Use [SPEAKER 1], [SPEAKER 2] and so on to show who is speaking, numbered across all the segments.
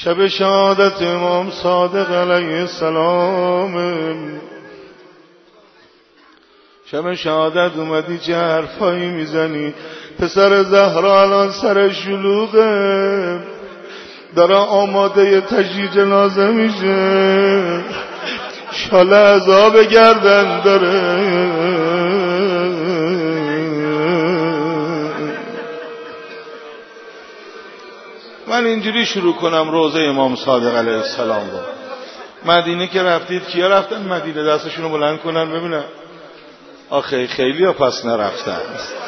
[SPEAKER 1] شب شهادت امام صادق علیه السلام، شب شهادت اومدی چه حرفایی میزنی؟ پسر زهرا الان سر شلوغه، داره آماده تشییع جنازه میشه، شاله عذاب گردن داره. من اینجوری شروع کنم روزه امام صادق علیه السلام رو. مدینه که رفتید کیا رفتن مدینه؟ دستشون رو بلند کنن ببینم. آخه خیلی ها پس نرفتن.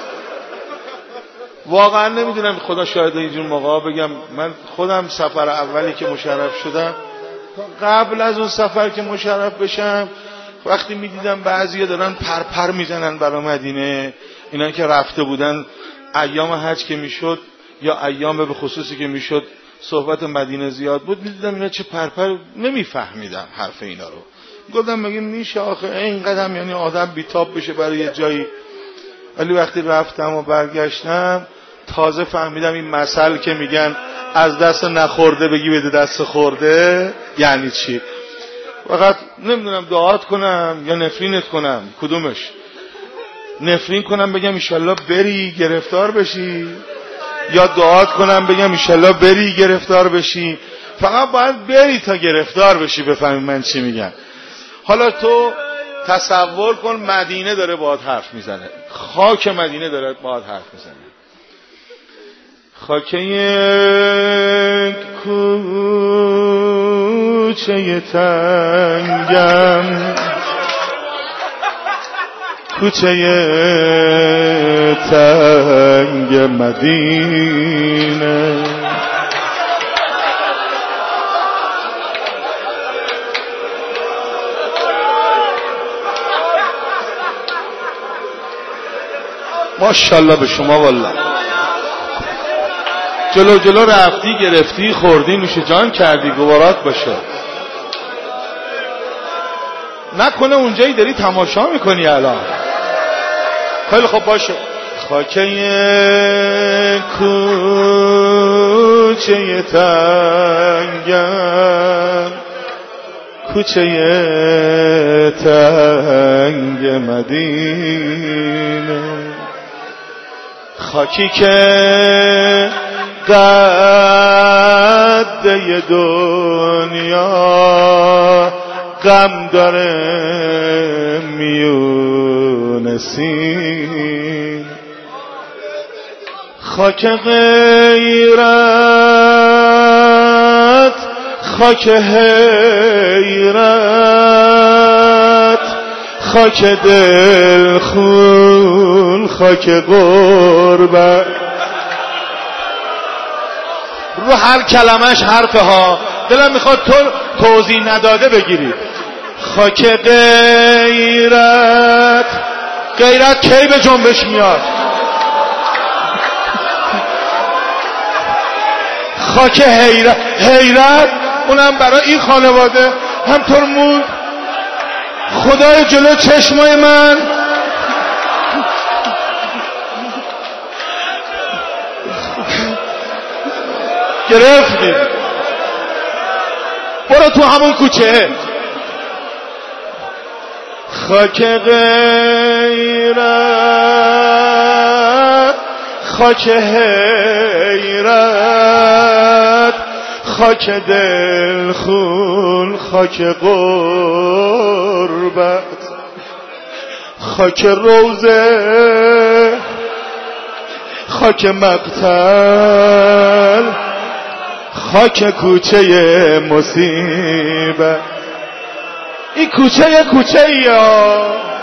[SPEAKER 1] واقعا نمیدونم، خدا شاهد اینجور موقعا بگم من خودم سفر اولی که مشرف شدم، قبل از اون سفر که مشرف بشم، وقتی میدیدم بعضیا دارن پرپر میزنن برای مدینه، اینا که رفته بودن ایام حج که میشد یا ایام به خصوصی که میشد صحبت مدینه زیاد بود، میدیدم اینا چه پرپر، نمیفهمیدم حرف اینا رو. گفتم مگه میشه آخه این قدم، یعنی آدم بیتاب بشه برای یه جایی؟ ولی وقتی رفتم و برگشتم تازه فهمیدم این مثل که میگن از دست نخورده بگی بده دست خورده یعنی چی. فقط نمیدونم دعات کنم یا نفرینت کنم، کدومش؟ نفرین کنم بگم ایشالله بری گرفتار بشی، یا دعات کنم بگم ایشالله بری گرفتار بشی؟ فقط باید بری تا گرفتار بشی بفهمی من چی میگم. حالا تو تصور کن مدینه داره باهات حرف میزنه، خاک مدینه داره باهات حرف میزنه. خاکه کوچه تنگم، کوچه تنگ مدینه، ماشاءالله به شما والله. جلو جلو رفتی گرفتی خوردی نوش جان کردی، گوارات باشه. نکنه اونجایی داری تماشا میکنی الان. خیلی خوب باشه. خاکه کوچه تنگم، کوچه تنگ مدینه، خاکی که قده دنیا غم داره میون سین، خاک غیرت، خاک حیرت، خاک دل خون، خاک غربت. رو هر کلمش حرفه ها، دلم میخواد تو توضیح نداده بگیری. خاک غیرت، غیرت کی به جنبش میاد؟ خاک حیرت، حیرت اونم برای این خانواده همطور مون. خدای جلو چشمای من گرفتی، برو تو همون کوچه. خاک غیرت، خاک حیرت، خاک دل خون، خاک غربت، خاک روزه، خاک مقتل، خاک کوچه مصیبت. این کوچه یا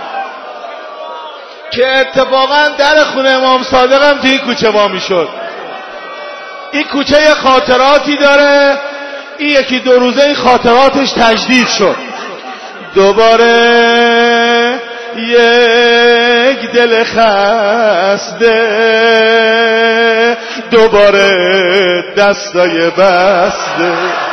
[SPEAKER 1] که اتفاقا در خونه امام صادق هم تو این کوچه وامی شد. این کوچه خاطراتی داره، این یکی دو روزه این خاطراتش تجدید شد. دوباره یک دل خسته، دوباره دستای بسته.